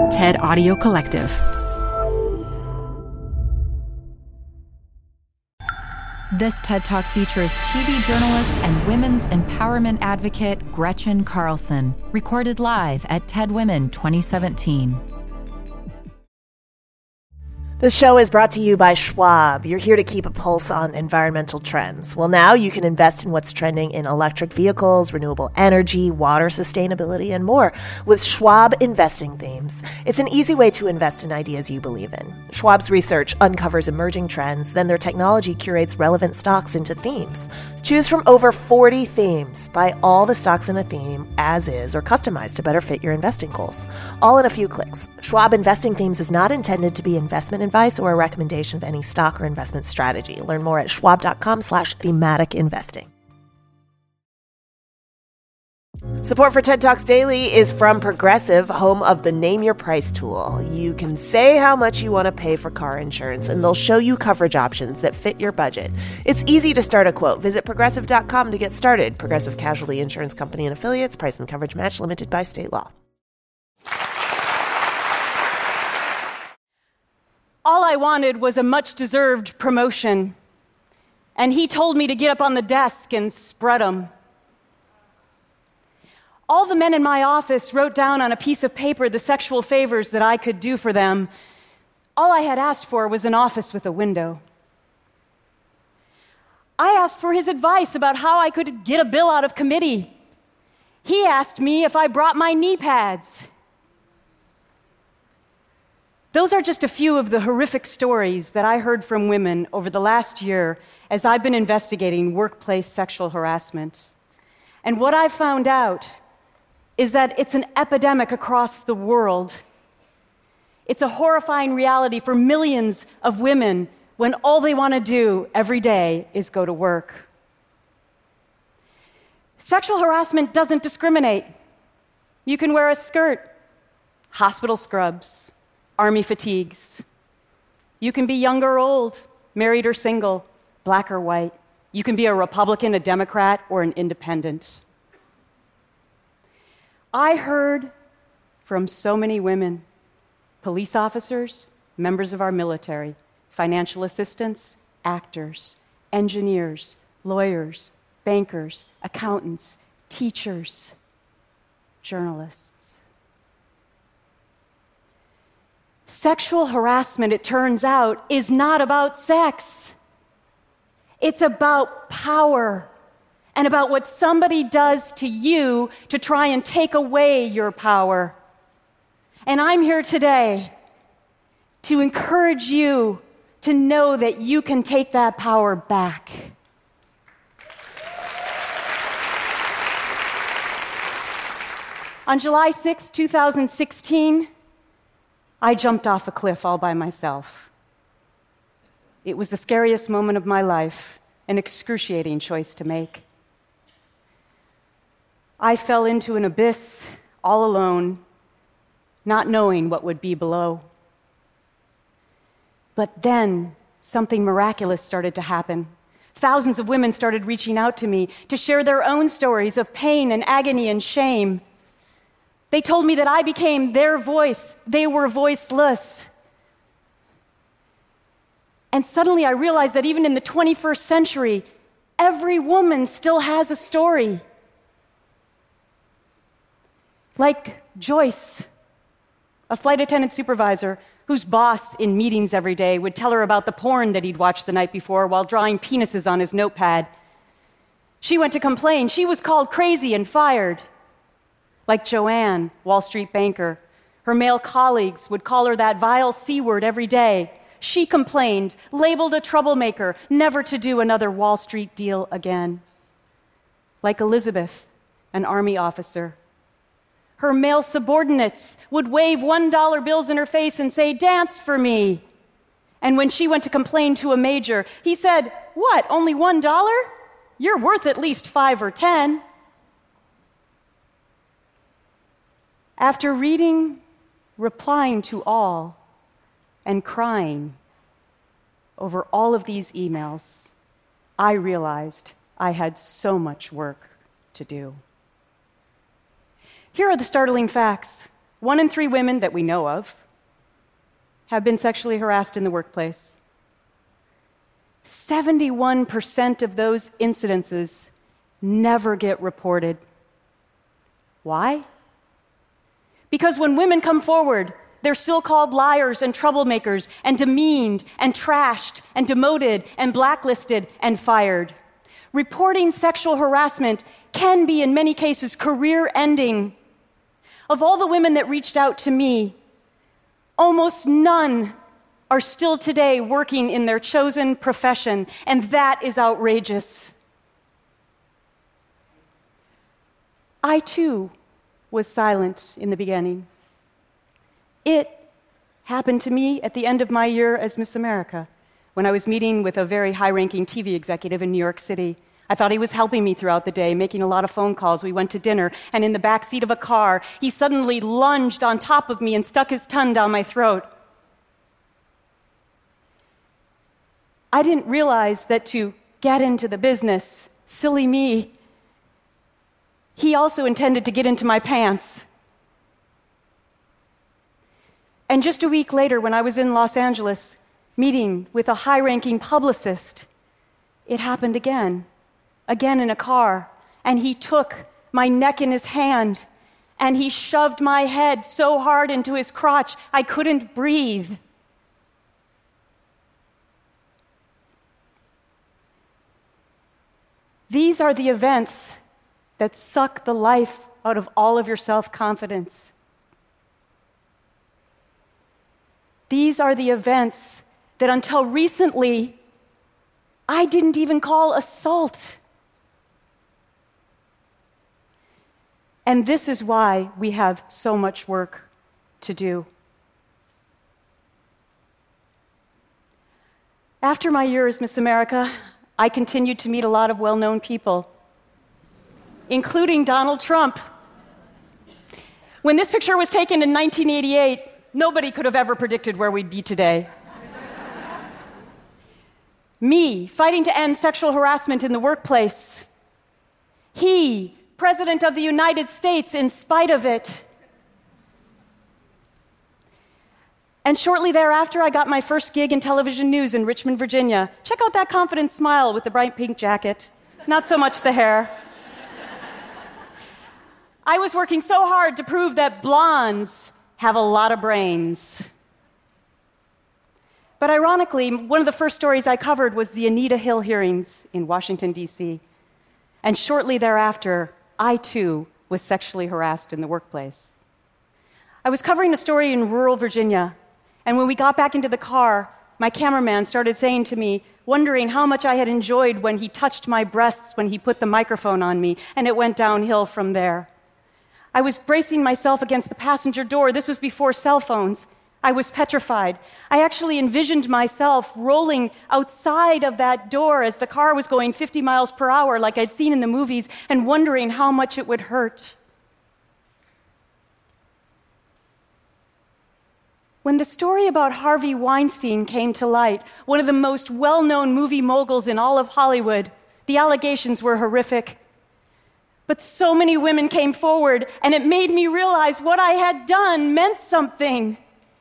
TED Audio Collective. This TED Talk features TV journalist and women's empowerment advocate Gretchen Carlson, recorded live at TED Women 2017. This show is brought to you by Schwab. You're here to keep a pulse on environmental trends. Well, now you can invest in what's trending in electric vehicles, renewable energy, water sustainability, and more with Schwab Investing Themes. It's an easy way to invest in ideas you believe in. Schwab's research uncovers emerging trends, then their technology curates relevant stocks into themes. Choose from over 40 themes. Buy all the stocks in a theme as is or customized to better fit your investing goals. All in a few clicks. Schwab Investing Themes is not intended to be investment advice or a recommendation of any stock or investment strategy. Learn more at schwab.com/thematic investing. Support for TED Talks Daily is from Progressive, home of the Name Your Price tool. You can say how much you want to pay for car insurance, and they'll show you coverage options that fit your budget. It's easy to start a quote. Visit Progressive.com to get started. Progressive Casualty Insurance Company and Affiliates. Price and coverage match limited by state law. All I wanted was a much-deserved promotion, and he told me to get up on the desk and spread them. All the men in my office wrote down on a piece of paper the sexual favors that I could do for them. All I had asked for was an office with a window. I asked for his advice about how I could get a bill out of committee. He asked me if I brought my knee pads. Those are just a few of the horrific stories that I heard from women over the last year as I've been investigating workplace sexual harassment. And what I've found out is that it's an epidemic across the world. It's a horrifying reality for millions of women when all they want to do every day is go to work. Sexual harassment doesn't discriminate. You can wear a skirt, hospital scrubs, army fatigues. You can be young or old, married or single, black or white. You can be a Republican, a Democrat, or an independent. I heard from so many women, police officers, members of our military, financial assistants, actors, engineers, lawyers, bankers, accountants, teachers, journalists. Sexual harassment, it turns out, is not about sex. It's about power and about what somebody does to you to try and take away your power. And I'm here today to encourage you to know that you can take that power back. On July 6, 2016, I jumped off a cliff all by myself. It was the scariest moment of my life, an excruciating choice to make. I fell into an abyss all alone, not knowing what would be below. But then something miraculous started to happen. Thousands of women started reaching out to me to share their own stories of pain and agony and shame. They told me that I became their voice. They were voiceless. And suddenly I realized that even in the 21st century, every woman still has a story. Like Joyce, a flight attendant supervisor whose boss in meetings every day would tell her about the porn that he'd watched the night before while drawing penises on his notepad. She went to complain. She was called crazy and fired. Like Joanne, Wall Street banker, her male colleagues would call her that vile C word every day. She complained, labeled a troublemaker, never to do another Wall Street deal again. Like Elizabeth, an Army officer. Her male subordinates would wave $1 bills in her face and say, "Dance for me." And when she went to complain to a major, he said, "What, only $1? You're worth at least 5 or 10. After reading, replying to all, and crying over all of these emails, I realized I had so much work to do. Here are the startling facts. 1 in 3 women that we know of have been sexually harassed in the workplace. 71% of those incidences never get reported. Why? Because when women come forward, they're still called liars and troublemakers and demeaned and trashed and demoted and blacklisted and fired. Reporting sexual harassment can be, in many cases, career-ending. Of all the women that reached out to me, almost none are still today working in their chosen profession, and that is outrageous. I, too, was silent in the beginning. It happened to me at the end of my year as Miss America, when I was meeting with a very high-ranking TV executive in New York City. I thought he was helping me throughout the day, making a lot of phone calls. We went to dinner, and in the back seat of a car, he suddenly lunged on top of me and stuck his tongue down my throat. I didn't realize that to get into the business, silly me, he also intended to get into my pants. And just a week later, when I was in Los Angeles meeting with a high-ranking publicist, it happened again in a car, and he took my neck in his hand, and he shoved my head so hard into his crotch, I couldn't breathe. These are the events that suck the life out of all of your self-confidence. These are the events that until recently, I didn't even call assault. And this is why we have so much work to do. After my year as Miss America, I continued to meet a lot of well-known people, including Donald Trump. When this picture was taken in 1988, nobody could have ever predicted where we'd be today. Me, fighting to end sexual harassment in the workplace. He, President of the United States, in spite of it. And shortly thereafter, I got my first gig in television news in Richmond, Virginia. Check out that confident smile with the bright pink jacket. Not so much the hair. I was working so hard to prove that blondes have a lot of brains. But ironically, one of the first stories I covered was the Anita Hill hearings in Washington, D.C. And shortly thereafter, I too was sexually harassed in the workplace. I was covering a story in rural Virginia, and when we got back into the car, my cameraman started saying to me, wondering how much I had enjoyed when he touched my breasts when he put the microphone on me, and it went downhill from there. I was bracing myself against the passenger door. This was before cell phones. I was petrified. I actually envisioned myself rolling outside of that door as the car was going 50 miles per hour like I'd seen in the movies and wondering how much it would hurt. When the story about Harvey Weinstein came to light, one of the most well-known movie moguls in all of Hollywood, the allegations were horrific. But so many women came forward, and it made me realize what I had done meant something.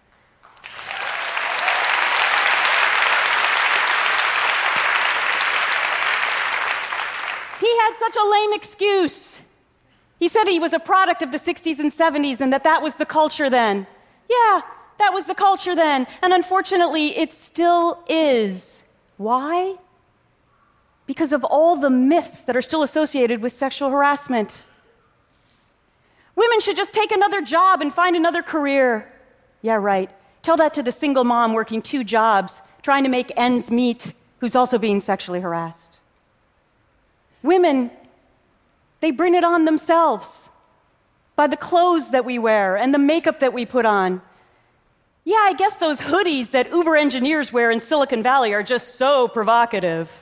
He had such a lame excuse. He said he was a product of the 60s and 70s and that was the culture then. Yeah, that was the culture then. And unfortunately, it still is. Why? Because of all the myths that are still associated with sexual harassment. Women should just take another job and find another career. Yeah, right. Tell that to the single mom working 2 jobs, trying to make ends meet, who's also being sexually harassed. Women, they bring it on themselves by the clothes that we wear and the makeup that we put on. Yeah, I guess those hoodies that Uber engineers wear in Silicon Valley are just so provocative.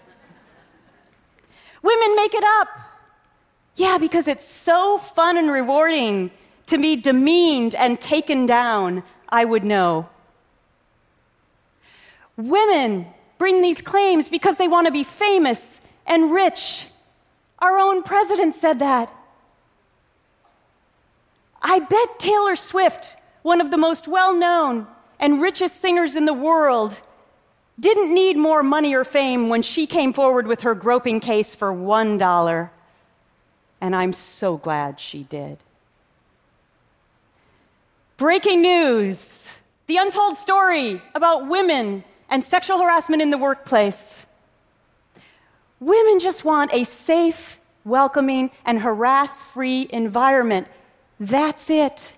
Women make it up. Yeah, because it's so fun and rewarding to be demeaned and taken down, I would know. Women bring these claims because they want to be famous and rich. Our own president said that. I bet Taylor Swift, one of the most well-known and richest singers in the world, didn't need more money or fame when she came forward with her groping case for $1. And I'm so glad she did. Breaking news: the untold story about women and sexual harassment in the workplace. Women just want a safe, welcoming, and harass-free environment. That's it.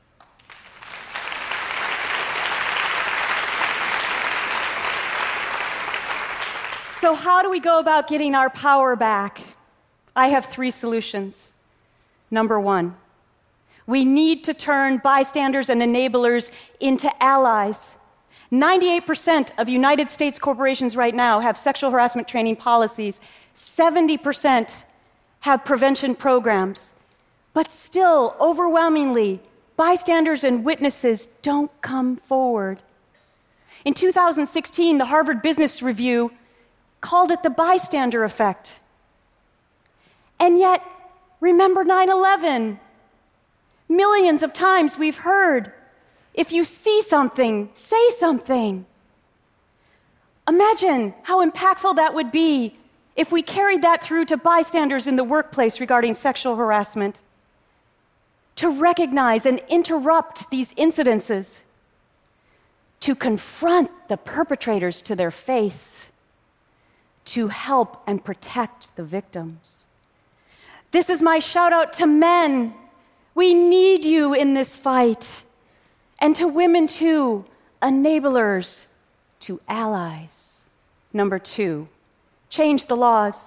So how do we go about getting our power back? I have 3 solutions. Number 1, we need to turn bystanders and enablers into allies. 98% of United States corporations right now have sexual harassment training policies. 70% have prevention programs. But still, overwhelmingly, bystanders and witnesses don't come forward. In 2016, the Harvard Business Review called it the bystander effect. And yet, remember 9/11. Millions of times we've heard, if you see something, say something. Imagine how impactful that would be if we carried that through to bystanders in the workplace regarding sexual harassment. To recognize and interrupt these incidences. To confront the perpetrators to their face. To help and protect the victims. This is my shout out to men. We need you in this fight. And to women too, enablers, to allies. Number 2, change the laws.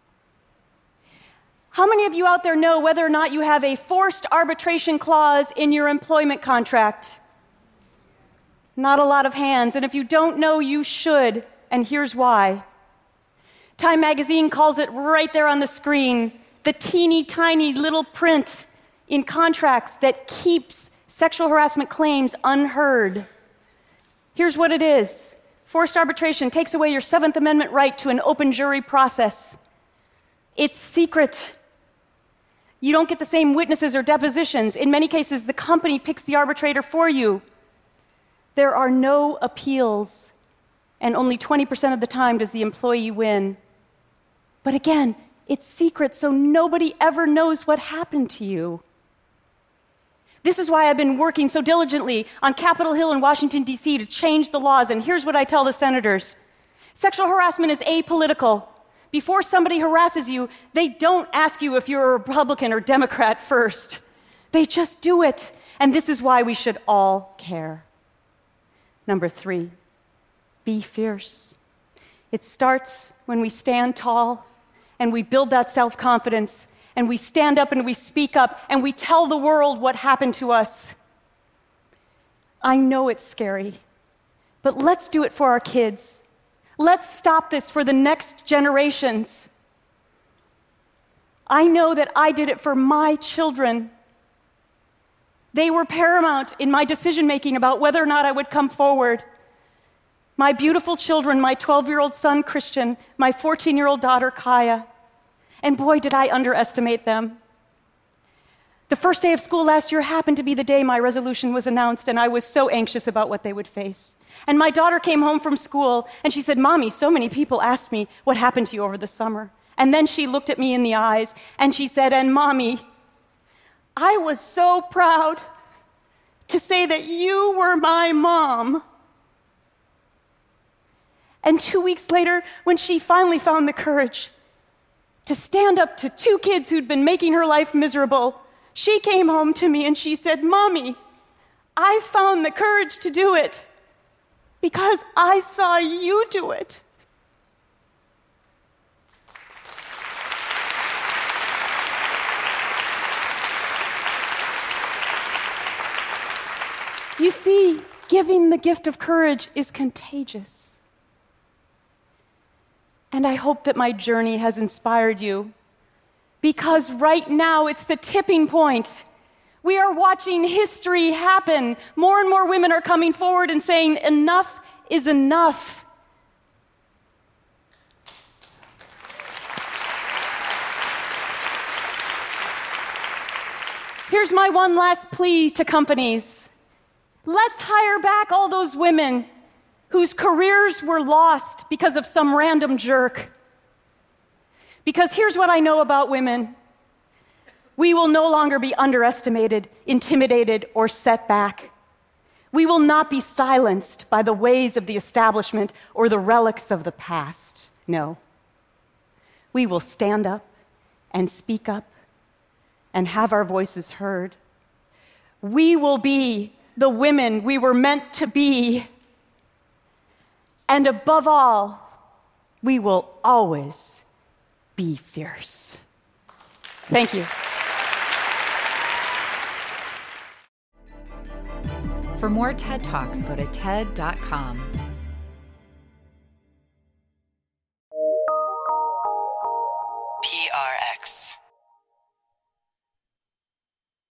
How many of you out there know whether or not you have a forced arbitration clause in your employment contract? Not a lot of hands, and if you don't know, you should, and here's why. Time magazine calls it right there on the screen, the teeny tiny little print in contracts that keeps sexual harassment claims unheard. Here's what it is. Forced arbitration takes away your 7th Amendment right to an open jury process. It's secret. You don't get the same witnesses or depositions. In many cases, the company picks the arbitrator for you. There are no appeals, and only 20% of the time does the employee win. But again, it's secret, so nobody ever knows what happened to you. This is why I've been working so diligently on Capitol Hill in Washington, D.C. to change the laws, and here's what I tell the senators. Sexual harassment is apolitical. Before somebody harasses you, they don't ask you if you're a Republican or Democrat first. They just do it, and this is why we should all care. Number 3, be fierce. It starts when we stand tall and we build that self-confidence and we stand up and we speak up and we tell the world what happened to us. I know it's scary, but let's do it for our kids. Let's stop this for the next generations. I know that I did it for my children. They were paramount in my decision-making about whether or not I would come forward. My beautiful children, my 12-year-old son, Christian, my 14-year-old daughter, Kaya. And boy, did I underestimate them. The first day of school last year happened to be the day my resolution was announced, and I was so anxious about what they would face. And my daughter came home from school, and she said, "Mommy, so many people asked me what happened to you over the summer." And then she looked at me in the eyes, and she said, "And Mommy, I was so proud to say that you were my mom." And 2 weeks later, when she finally found the courage to stand up to 2 kids who'd been making her life miserable, she came home to me and she said, "Mommy, I found the courage to do it because I saw you do it." You see, giving the gift of courage is contagious. And I hope that my journey has inspired you, because right now it's the tipping point. We are watching history happen. More and more women are coming forward and saying, enough is enough. Here's my one last plea to companies. Let's hire back all those women whose careers were lost because of some random jerk. Because here's what I know about women. We will no longer be underestimated, intimidated, or set back. We will not be silenced by the ways of the establishment or the relics of the past. No. We will stand up and speak up and have our voices heard. We will be the women we were meant to be. And above all, we will always be fierce. Thank you. For more TED Talks, go to TED.com.